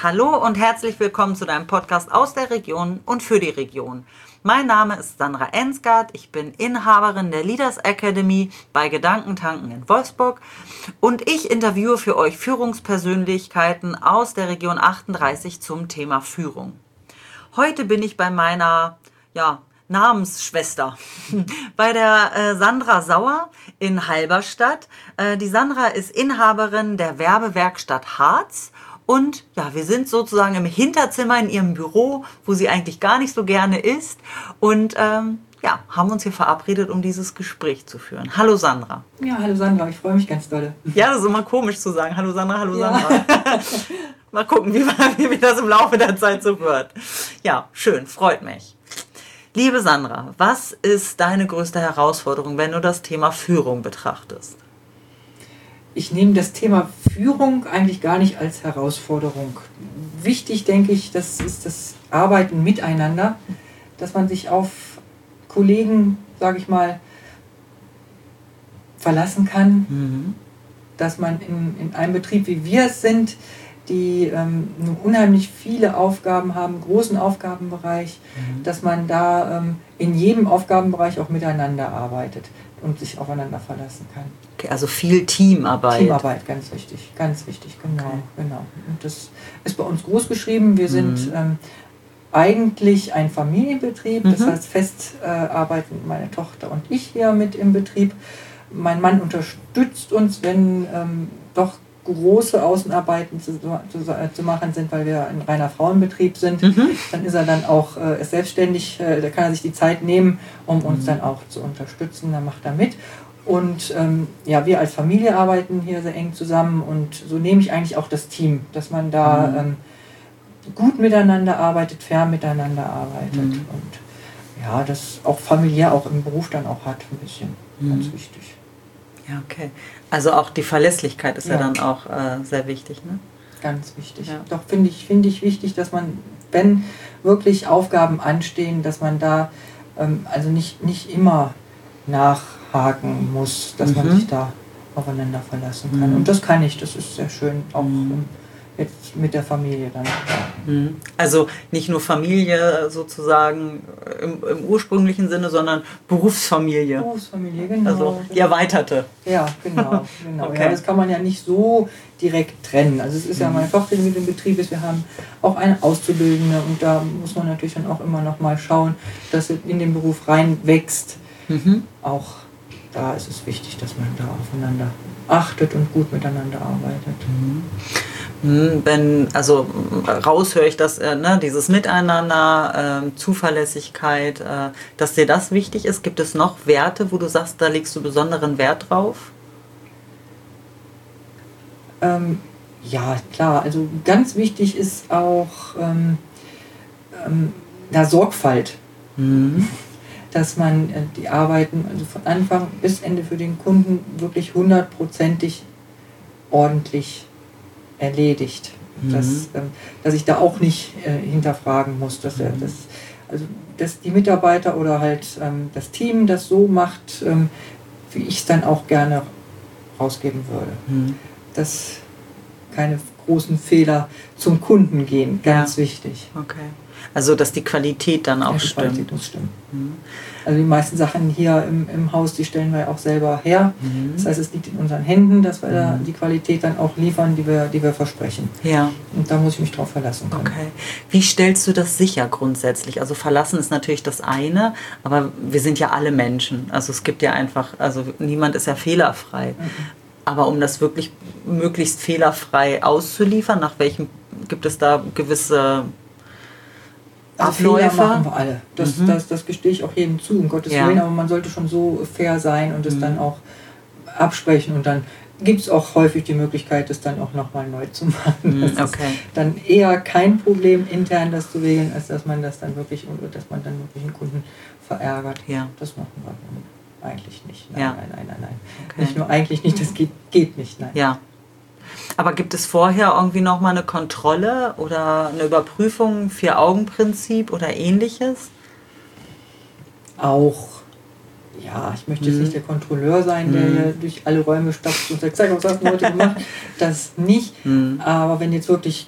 Hallo und herzlich willkommen zu deinem Podcast aus der Region und für die Region. Mein Name ist Sandra Ensgard, ich bin Inhaberin der Leaders Academy bei Gedankentanken in Wolfsburg und ich interviewe für euch Führungspersönlichkeiten aus der Region 38 zum Thema Führung. Heute bin ich bei meiner Namensschwester, bei der Sandra Sauer in Halberstadt. Die Sandra ist Inhaberin der Werbewerkstatt Harz. Und ja, wir sind sozusagen im Hinterzimmer in ihrem Büro, wo sie eigentlich gar nicht so gerne ist. Und haben uns hier verabredet, um dieses Gespräch zu führen. Hallo Sandra. Ja, hallo Sandra, ich freue mich ganz doll. Ja, das ist immer komisch zu sagen. Hallo Sandra, hallo Sandra. Mal gucken, wie das im Laufe der Zeit so wird. Ja, schön, freut mich. Liebe Sandra, was ist deine größte Herausforderung, wenn du das Thema Führung betrachtest? Ich nehme das Thema Führung eigentlich gar nicht als Herausforderung. Wichtig, denke ich, das ist das Arbeiten miteinander, dass man sich auf Kollegen, sage ich mal, verlassen kann, dass man in einem Betrieb, wie wir es sind, die unheimlich viele Aufgaben haben, großen Aufgabenbereich, dass man da in jedem Aufgabenbereich auch miteinander arbeitet und sich aufeinander verlassen kann. Okay, also viel Teamarbeit. Teamarbeit, ganz wichtig, genau, okay. Genau. Und das ist bei uns groß geschrieben. Wir sind eigentlich ein Familienbetrieb, das heißt fest arbeiten meine Tochter und ich hier mit im Betrieb. Mein Mann unterstützt uns, wenn doch große Außenarbeiten zu machen sind, weil wir ein reiner Frauenbetrieb sind, dann ist er dann auch selbstständig, da kann er sich die Zeit nehmen, um uns dann auch zu unterstützen, da macht er mit. Und wir als Familie arbeiten hier sehr eng zusammen und so nehme ich eigentlich auch das Team, dass man da gut miteinander arbeitet, fair miteinander arbeitet und ja, das auch familiär auch im Beruf dann auch hat, ein bisschen, ganz wichtig. Ja, okay. Also auch die Verlässlichkeit ist ja dann auch sehr wichtig, ne? Ganz wichtig. Ja. Doch finde ich wichtig, dass man, wenn wirklich Aufgaben anstehen, dass man da also nicht immer nachhaken muss, dass man sich da aufeinander verlassen kann. Und das kann ich, das ist sehr schön, auch jetzt mit der Familie dann. Also nicht nur Familie sozusagen im ursprünglichen Sinne, sondern Berufsfamilie. Berufsfamilie, genau. Also die erweiterte. Ja, genau. Okay. Ja, das kann man ja nicht so direkt trennen. Also es ist ja meine Tochter, die mit dem Betrieb ist. Wir haben auch eine Auszubildende und da muss man natürlich dann auch immer noch mal schauen, dass sie in den Beruf reinwächst. Auch da ist es wichtig, dass man da aufeinander achtet und gut miteinander arbeitet. Raus höre ich das, dieses Miteinander, Zuverlässigkeit, dass dir das wichtig ist. Gibt es noch Werte, wo du sagst, da legst du besonderen Wert drauf? Ja, klar. Also ganz wichtig ist auch Sorgfalt. Dass man die Arbeiten also von Anfang bis Ende für den Kunden wirklich 100%ig ordentlich erledigt. Dass ich da auch nicht hinterfragen muss, dass die Mitarbeiter oder halt das Team das so macht, wie ich es dann auch gerne rausgeben würde. Dass keine großen Fehler zum Kunden gehen, ganz wichtig. Okay. Also dass die Qualität dann auch stimmt. Qualität muss stimmen. Also die meisten Sachen hier im Haus, die stellen wir auch selber her. Das heißt, es liegt in unseren Händen, dass wir da die Qualität dann auch liefern, die wir versprechen. Ja. Und da muss ich mich drauf verlassen können. Okay. Wie stellst du das sicher grundsätzlich? Also verlassen ist natürlich das eine, aber wir sind ja alle Menschen. Also es gibt ja einfach, also niemand ist ja fehlerfrei. Aber um das wirklich möglichst fehlerfrei auszuliefern, nach welchem, gibt es da gewisse Abläufe? Fehler machen wir alle. Das gestehe ich auch jedem zu, um Gottes Willen. Aber man sollte schon so fair sein und es dann auch absprechen. Und dann gibt es auch häufig die Möglichkeit, das dann auch nochmal neu zu machen. Das ist dann eher kein Problem, intern das zu regeln, als dass man das dann wirklich, einen Kunden verärgert. Ja. Das machen wir eigentlich nicht. Nein. Okay. Nicht nur eigentlich nicht, das geht nicht. Nein. Ja. Aber gibt es vorher irgendwie nochmal eine Kontrolle oder eine Überprüfung, Vier-Augen-Prinzip oder ähnliches? Auch. Ja, ich möchte jetzt nicht der Kontrolleur sein, der hier durch alle Räume stapft und sagt, was hast du heute gemacht? Das nicht. Aber wenn jetzt wirklich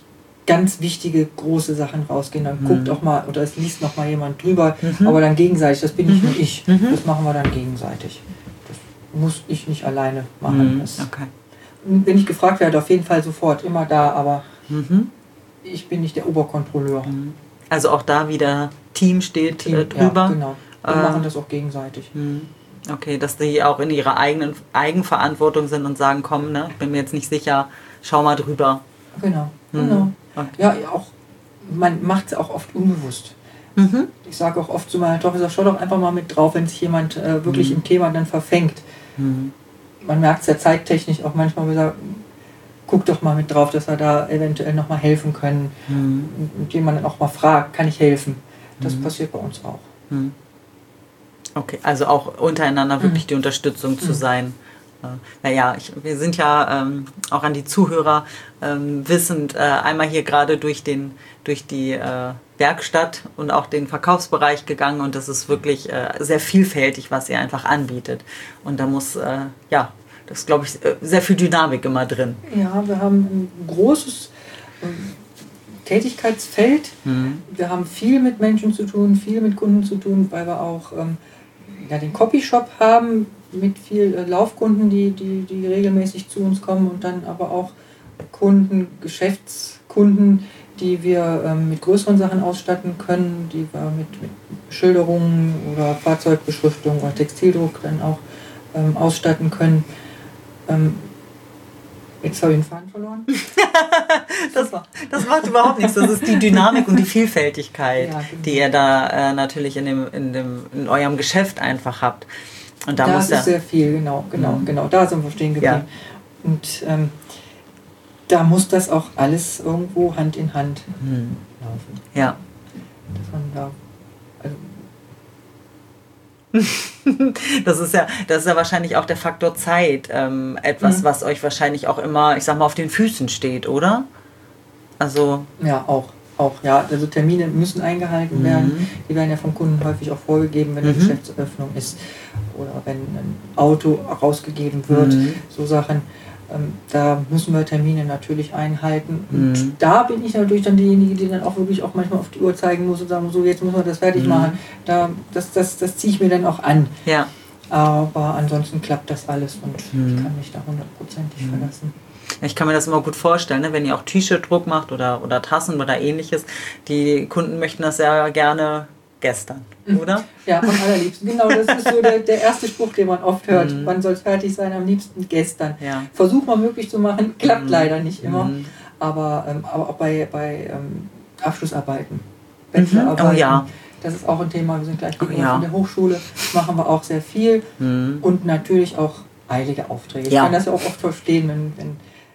ganz wichtige, große Sachen rausgehen. Dann guckt auch mal, oder es liest noch mal jemand drüber, aber dann gegenseitig, das bin nicht nur ich, das machen wir dann gegenseitig. Das muss ich nicht alleine machen. Okay. Wenn ich gefragt werde, auf jeden Fall sofort, immer da, aber ich bin nicht der Oberkontrolleur. Also auch da wieder Team steht drüber. Ja, genau. Wir machen das auch gegenseitig. Okay, dass die auch in ihrer Eigenverantwortung sind und sagen, komm, ne, ich bin mir jetzt nicht sicher, schau mal drüber. Genau. Okay. Ja, auch, man macht es auch oft unbewusst. Ich sage auch oft zu meiner Tochter, schau doch einfach mal mit drauf, wenn sich jemand wirklich im Thema dann verfängt. Man merkt es ja zeittechnisch auch manchmal, wo ich sage, guck doch mal mit drauf, dass wir da eventuell noch mal helfen können. Und jemanden auch mal fragt, kann ich helfen? Das passiert bei uns auch. Okay, also auch untereinander wirklich die Unterstützung zu sein. Naja, wir sind ja auch an die Zuhörer wissend, einmal hier gerade durch die Werkstatt und auch den Verkaufsbereich gegangen und das ist wirklich sehr vielfältig, was ihr einfach anbietet. Und da muss, das ist, glaube ich, sehr viel Dynamik immer drin. Ja, wir haben ein großes Tätigkeitsfeld. Wir haben viel mit Menschen zu tun, viel mit Kunden zu tun, weil wir auch den Copyshop haben mit viel Laufkunden, die regelmäßig zu uns kommen und dann aber auch Kunden, Geschäftskunden, die wir mit größeren Sachen ausstatten können, die wir mit Schilderungen oder Fahrzeugbeschriftung oder Textildruck dann auch ausstatten können. Jetzt habe ich den Faden verloren. Das macht überhaupt nichts. Das ist die Dynamik und die Vielfältigkeit, die ihr da natürlich in eurem Geschäft einfach habt. Und da ist sehr viel, genau. Da sind wir stehen geblieben. Ja. Und da muss das auch alles irgendwo Hand in Hand laufen. Ja. Dass man da, das ist ja wahrscheinlich auch der Faktor Zeit, etwas, was euch wahrscheinlich auch immer, ich sag mal, auf den Füßen steht, oder? Also ja, auch. Ja, also Termine müssen eingehalten werden. Die werden ja vom Kunden häufig auch vorgegeben, wenn eine Geschäftseröffnung ist oder wenn ein Auto rausgegeben wird, so Sachen. Da müssen wir Termine natürlich einhalten. Und da bin ich natürlich dann diejenige, die dann auch wirklich auch manchmal auf die Uhr zeigen muss und sagen, so jetzt müssen wir das fertig machen. Das ziehe ich mir dann auch an. Ja. Aber ansonsten klappt das alles und ich kann mich da 100%ig verlassen. Ich kann mir das immer gut vorstellen, ne? Wenn ihr auch T-Shirt-Druck macht oder Tassen oder ähnliches. Die Kunden möchten das ja gerne gestern, oder? Ja, am allerliebsten. Genau, das ist so der erste Spruch, den man oft hört. Wann soll es fertig sein? Am liebsten gestern. Ja. Versucht man möglich zu machen, klappt leider nicht immer. Aber auch bei Abschlussarbeiten, Bachelorarbeiten, das ist auch ein Thema. Wir sind gleich gegenüber von der Hochschule, machen wir auch sehr viel. Und natürlich auch eilige Aufträge. Ich kann das ja auch oft verstehen, wenn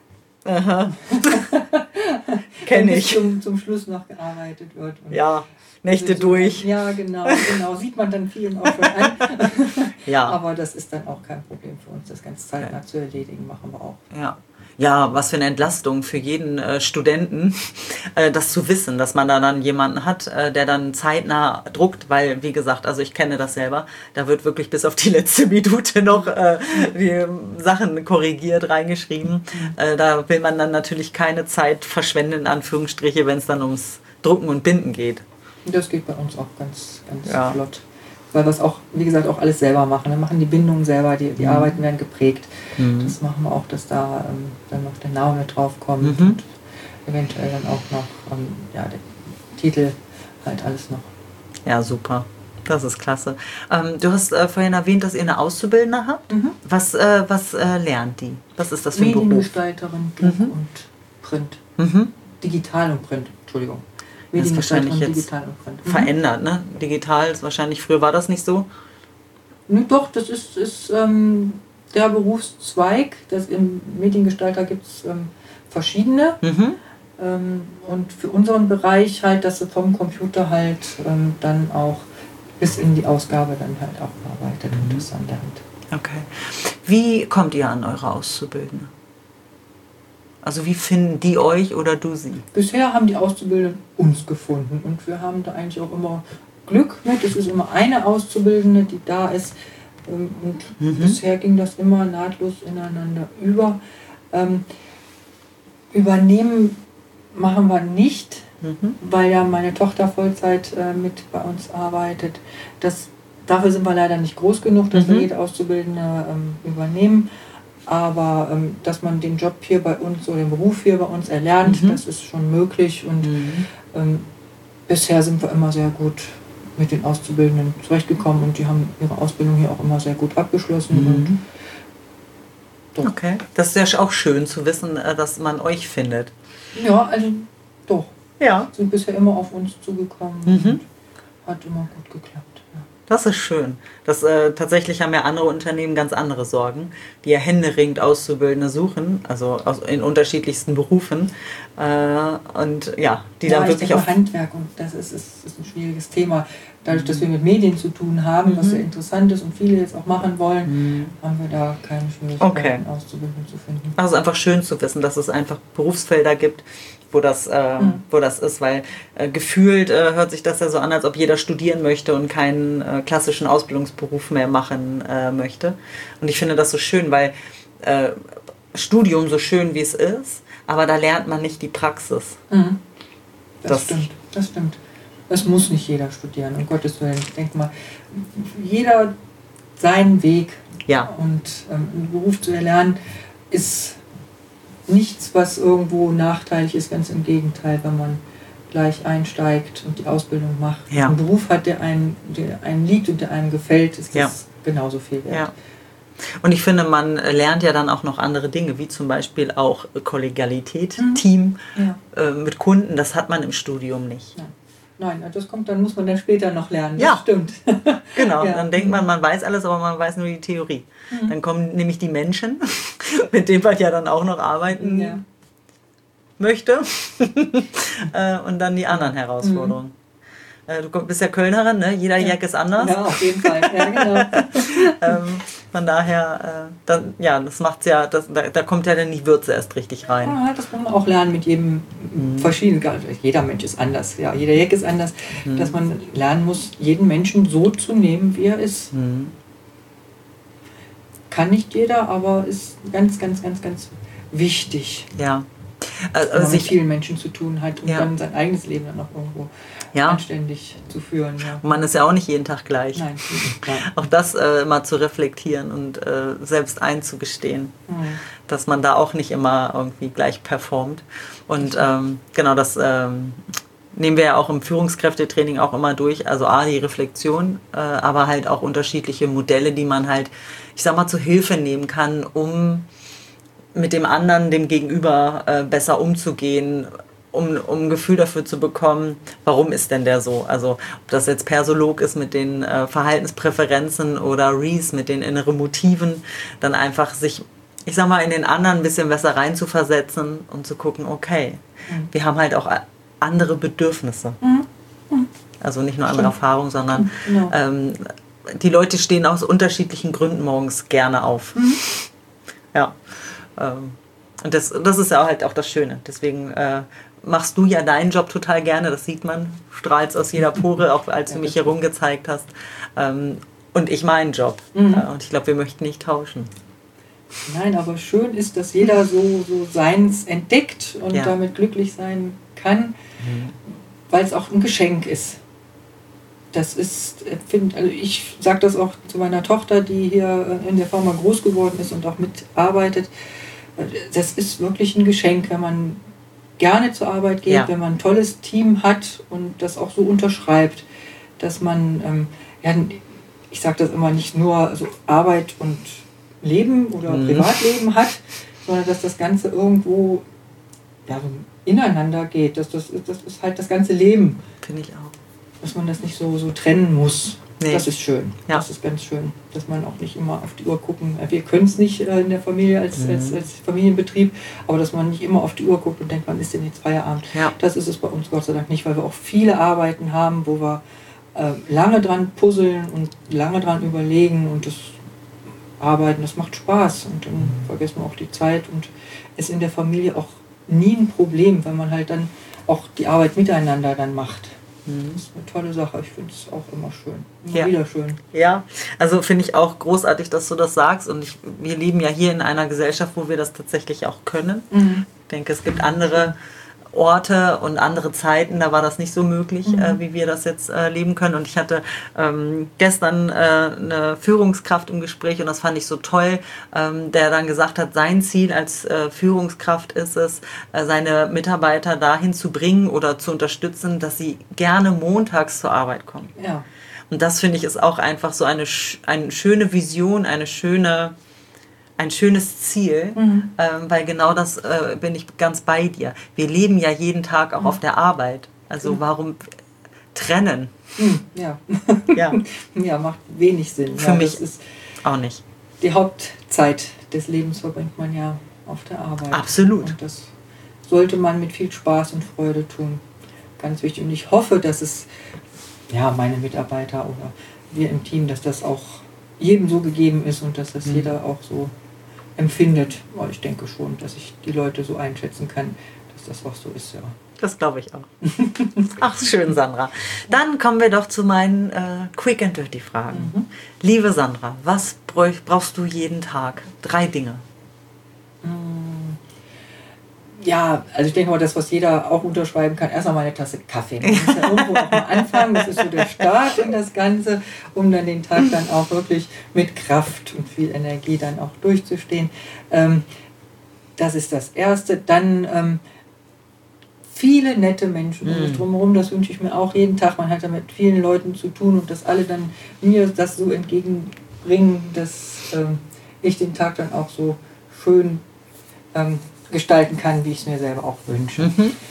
Kenne ich. Zum Schluss noch gearbeitet wird. Und Nächte durch. Ja, genau. Sieht man dann vielen auch schon an. Aber das ist dann auch kein Problem für uns, das ganz zeitnah zu erledigen, machen wir auch. Ja, was für eine Entlastung für jeden Studenten, das zu wissen, dass man da dann jemanden hat, der dann zeitnah druckt, weil, wie gesagt, also ich kenne das selber, da wird wirklich bis auf die letzte Minute noch die Sachen korrigiert, reingeschrieben. Da will man dann natürlich keine Zeit verschwenden, in Anführungsstriche, wenn es dann ums Drucken und Binden geht. Das geht bei uns auch ganz flott. Weil wir es auch, wie gesagt, auch alles selber machen. Wir machen die Bindungen selber, die Arbeiten werden geprägt. Das machen wir auch, dass da dann noch der Name drauf kommt und eventuell dann auch noch der Titel, halt alles noch. Ja, super. Das ist klasse. Du hast vorhin erwähnt, dass ihr eine Auszubildende habt. Was lernt die? Was ist das für ein Beruf? Mediengestalterin, Druck und Print. Digital und Print, Entschuldigung. Das ist wahrscheinlich jetzt verändert, ne? Digital ist wahrscheinlich, früher war das nicht so? Nee, doch, das ist der Berufszweig. Im Mediengestalter gibt es verschiedene. Und für unseren Bereich halt, dass sie vom Computer halt dann auch bis in die Ausgabe dann halt auch bearbeitet und das an der Hand. Okay. Wie kommt ihr an eure Auszubildende? Also wie finden die euch oder du sie? Bisher haben die Auszubildenden uns gefunden und wir haben da eigentlich auch immer Glück mit. Es ist immer eine Auszubildende, die da ist und bisher ging das immer nahtlos ineinander über. Übernehmen machen wir nicht, weil ja meine Tochter Vollzeit mit bei uns arbeitet. Dafür sind wir leider nicht groß genug, dass wir jede Auszubildende übernehmen. Aber dass man den Job hier bei uns oder den Beruf hier bei uns erlernt, das ist schon möglich. Und bisher sind wir immer sehr gut mit den Auszubildenden zurechtgekommen und die haben ihre Ausbildung hier auch immer sehr gut abgeschlossen. Und okay, das ist ja auch schön zu wissen, dass man euch findet. Ja, also doch. Ja. Sind bisher immer auf uns zugekommen und hat immer gut geklappt. Ja. Das ist schön. Tatsächlich haben ja andere Unternehmen ganz andere Sorgen, die ja händeringend Auszubildende suchen, also in unterschiedlichsten Berufen. Und ja, die dann wirklich auch Handwerk, und das ist ein schwieriges Thema. Dadurch, dass wir mit Medien zu tun haben, was ja interessant ist und viele jetzt auch machen wollen, haben wir da keine Schwierigkeiten, Auszubildende zu finden. Also es ist einfach schön zu wissen, dass es einfach Berufsfelder gibt, wo das ist, weil gefühlt hört sich das ja so an, als ob jeder studieren möchte und keinen klassischen Ausbildungsberuf mehr machen möchte. Und ich finde das so schön, weil Studium so schön wie es ist, aber da lernt man nicht die Praxis. Das stimmt. Es muss nicht jeder studieren, um Gottes Willen. Ich denke mal, jeder seinen Weg. Ja. Und einen Beruf zu erlernen ist nichts, was irgendwo nachteilig ist, ganz im Gegenteil, wenn man gleich einsteigt und die Ausbildung macht. Ja. Ein Beruf hat, der einem liegt und der einem gefällt, ist das genauso viel wert. Ja. Und ich finde, man lernt ja dann auch noch andere Dinge, wie zum Beispiel auch Kollegialität, Team mit Kunden. Das hat man im Studium nicht. Nein, dann muss man dann später noch lernen. Ja. Das stimmt. Genau, dann denkt man weiß alles, aber man weiß nur die Theorie. Dann kommen nämlich die Menschen, mit denen man ja dann auch noch arbeiten möchte. Und dann die anderen Herausforderungen. Du bist ja Kölnerin, ne? Jeder Jack ist anders. Ja, auf jeden Fall. Ja, genau. Von daher, das macht's ja, da kommt ja dann die Würze erst richtig rein. Ja, das muss man auch lernen mit jedem verschiedenen. Jeder Mensch ist anders, ja, jeder Jack ist anders, dass man lernen muss, jeden Menschen so zu nehmen, wie er ist. Kann nicht jeder, aber ist ganz, ganz, ganz, ganz wichtig. Ja. Wenn man mit vielen Menschen zu tun hat und dann sein eigenes Leben dann noch irgendwo anständig zu führen. Ja. Und man ist ja auch nicht jeden Tag gleich. Nein. Auch das mal zu reflektieren und selbst einzugestehen, dass man da auch nicht immer irgendwie gleich performt. Und genau das nehmen wir ja auch im Führungskräftetraining auch immer durch. Also die Reflexion, aber halt auch unterschiedliche Modelle, die man halt, ich sag mal, zur Hilfe nehmen kann, um mit dem anderen, dem Gegenüber besser umzugehen, um ein Gefühl dafür zu bekommen, warum ist denn der so? Also ob das jetzt Persolog ist mit den Verhaltenspräferenzen oder Reese mit den inneren Motiven, dann einfach sich, ich sag mal, in den anderen ein bisschen besser reinzuversetzen und zu gucken, okay, wir haben halt auch andere Bedürfnisse. Also nicht nur andere Erfahrungen, sondern die Leute stehen aus unterschiedlichen Gründen morgens gerne auf. Ja. Und das ist ja halt auch das Schöne. Deswegen machst du ja deinen Job total gerne, das sieht man, strahlst aus jeder Pore, auch als du mich herumgezeigt hast. Und ich meinen Job. Und ich glaube, wir möchten nicht tauschen. Nein, aber schön ist, dass jeder so seins entdeckt und damit glücklich sein kann, weil es auch ein Geschenk ist. Das ist, also ich sage das auch zu meiner Tochter, die hier in der Firma groß geworden ist und auch mitarbeitet. Das ist wirklich ein Geschenk, wenn man gerne zur Arbeit geht, wenn man ein tolles Team hat und das auch so unterschreibt, dass man, ich sage das immer, nicht nur so Arbeit und Leben oder Privatleben hat, sondern dass das Ganze irgendwo so ineinander geht. Das ist halt das ganze Leben. Finde ich auch. Dass man das nicht so trennen muss. Nee. Das ist schön. Ja. Das ist ganz schön. Dass man auch nicht immer auf die Uhr gucken. Wir können es nicht in der Familie als Familienbetrieb, aber dass man nicht immer auf die Uhr guckt und denkt, wann ist denn jetzt Feierabend? Ja. Das ist es bei uns Gott sei Dank nicht, weil wir auch viele Arbeiten haben, wo wir lange dran puzzeln und lange dran überlegen und das Arbeiten, das macht Spaß und dann vergessen wir auch die Zeit und ist in der Familie auch nie ein Problem, weil man halt dann auch die Arbeit miteinander dann macht. Das ist eine tolle Sache. Ich finde es auch immer schön. Immer wieder schön. Ja, also finde ich auch großartig, dass du das sagst. Und wir leben ja hier in einer Gesellschaft, wo wir das tatsächlich auch können. Ich denke, es gibt andere Orte und andere Zeiten, da war das nicht so möglich, wie wir das jetzt leben können. Und ich hatte gestern eine Führungskraft im Gespräch und das fand ich so toll, der dann gesagt hat, sein Ziel als Führungskraft ist es, seine Mitarbeiter dahin zu bringen oder zu unterstützen, dass sie gerne montags zur Arbeit kommen. Ja. Und das finde ich ist auch einfach so eine schöne Vision, ein schönes Ziel, weil genau das bin ich ganz bei dir. Wir leben ja jeden Tag auch auf der Arbeit. Also warum trennen? Ja. Ja. Ja, macht wenig Sinn. Für mich ist auch nicht. Die Hauptzeit des Lebens verbringt man ja auf der Arbeit. Absolut. Und das sollte man mit viel Spaß und Freude tun. Ganz wichtig. Und ich hoffe, dass es meine Mitarbeiter oder wir im Team, dass das auch jedem so gegeben ist und dass das jeder auch so empfindet. Aber ich denke schon, dass ich die Leute so einschätzen kann, dass das auch so ist, ja. Das glaube ich auch. Ach, schön, Sandra. Dann kommen wir doch zu meinen Quick and Dirty Fragen. Liebe Sandra, was brauchst du jeden Tag? 3 Dinge. Ja, also ich denke mal, das, was jeder auch unterschreiben kann, erstmal eine Tasse Kaffee. Man muss ja irgendwo auch mal anfangen, das ist so der Start in das Ganze, um dann den Tag dann auch wirklich mit Kraft und viel Energie dann auch durchzustehen. Das ist das Erste. Dann viele nette Menschen um mich drumherum, das wünsche ich mir auch jeden Tag. Man hat ja mit vielen Leuten zu tun und dass alle dann mir das so entgegenbringen, dass ich den Tag dann auch so schön gestalten kann, wie ich es mir selber auch wünsche.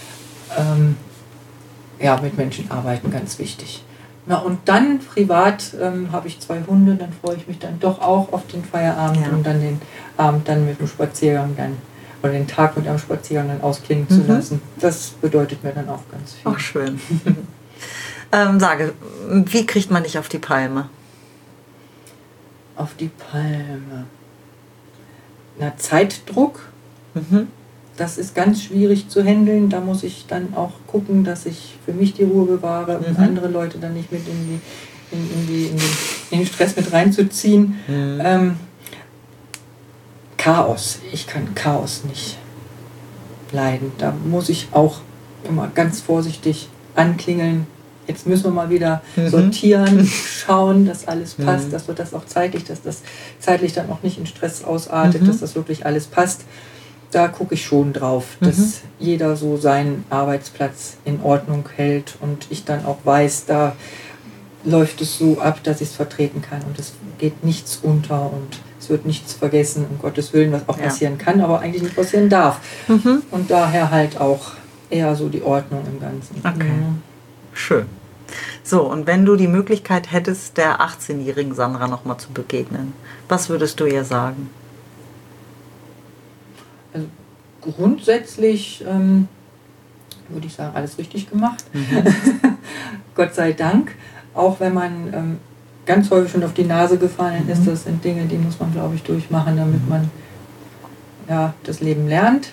Mit Menschen arbeiten, ganz wichtig. Na und dann privat habe ich 2 Hunde, dann freue ich mich dann doch auch auf den Feierabend und dann den Abend dann mit dem Spaziergang oder den Tag mit einem Spaziergang dann ausklingen zu lassen. Das bedeutet mir dann auch ganz viel. Ach, schön. Sage, wie kriegt man dich auf die Palme? Auf die Palme. Na, Zeitdruck. Das ist ganz schwierig zu handeln. Da muss ich dann auch gucken, dass ich für mich die Ruhe bewahre und andere Leute dann nicht mit in den Stress mit reinzuziehen. Chaos. Ich kann Chaos nicht leiden. Da muss ich auch immer ganz vorsichtig anklingeln. Jetzt müssen wir mal wieder sortieren, schauen, dass alles passt, dass wir das auch zeitlich, dass das zeitlich dann auch nicht in Stress ausartet, dass das wirklich alles passt. Da gucke ich schon drauf, dass jeder so seinen Arbeitsplatz in Ordnung hält und ich dann auch weiß, da läuft es so ab, dass ich es vertreten kann und es geht nichts unter und es wird nichts vergessen, um Gottes Willen, was auch passieren kann, aber eigentlich nicht passieren darf. Und daher halt auch eher so die Ordnung im Ganzen. Okay, schön. So, und wenn du die Möglichkeit hättest, der 18-jährigen Sandra nochmal zu begegnen, was würdest du ihr sagen? Also grundsätzlich würde ich sagen, alles richtig gemacht. Gott sei Dank. Auch wenn man ganz häufig schon auf die Nase gefallen ist, das sind Dinge, die muss man, glaube ich, durchmachen, damit man das Leben lernt.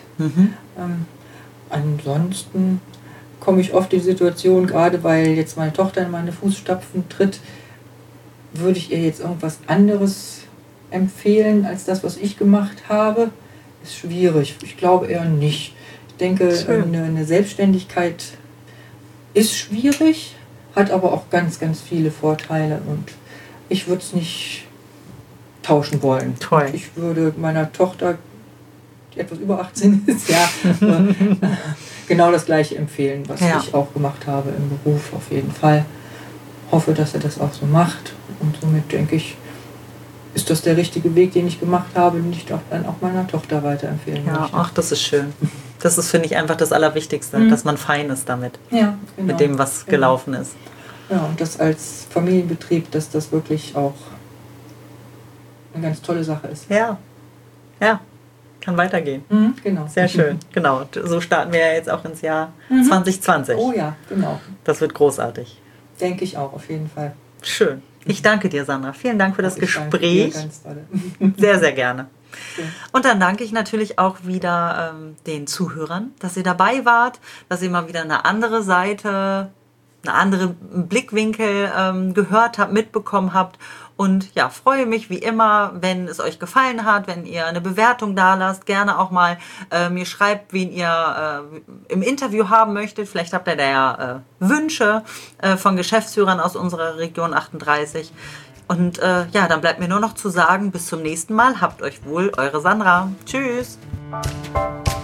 Ansonsten komme ich oft in die Situation, gerade weil jetzt meine Tochter in meine Fußstapfen tritt, würde ich ihr jetzt irgendwas anderes empfehlen als das, was ich gemacht habe. Ist schwierig. Ich glaube eher nicht. Ich denke, eine Selbstständigkeit ist schwierig, hat aber auch ganz, ganz viele Vorteile und ich würde es nicht tauschen wollen. Toll. Ich würde meiner Tochter, die etwas über 18 ist, genau das Gleiche empfehlen, was ich auch gemacht habe im Beruf, auf jeden Fall. Hoffe, dass er das auch so macht und somit denke ich, ist das der richtige Weg, den ich gemacht habe, den ich doch dann auch meiner Tochter weiterempfehlen möchte. Ach, das ist schön. Das ist, finde ich, einfach das Allerwichtigste, dass man fein ist damit. Ja, genau. Mit dem, was gelaufen ist. Ja, und das als Familienbetrieb, dass das wirklich auch eine ganz tolle Sache ist. Ja, kann weitergehen. Genau. Sehr schön, genau. So starten wir ja jetzt auch ins Jahr 2020. Oh ja, genau. Das wird großartig. Denke ich auch, auf jeden Fall. Schön. Ich danke dir, Sandra. Vielen Dank für das Gespräch. Ganz toll. Sehr, sehr gerne. Ja. Und dann danke ich natürlich auch wieder den Zuhörern, dass ihr dabei wart, dass ihr mal wieder eine andere Seite einen anderen Blickwinkel gehört habt, mitbekommen habt. Und ja, freue mich wie immer, wenn es euch gefallen hat, wenn ihr eine Bewertung da lasst. Gerne auch mal mir schreibt, wen ihr im Interview haben möchtet. Vielleicht habt ihr da ja Wünsche von Geschäftsführern aus unserer Region 38. Und ja, dann bleibt mir nur noch zu sagen, bis zum nächsten Mal. Habt euch wohl, eure Sandra. Tschüss.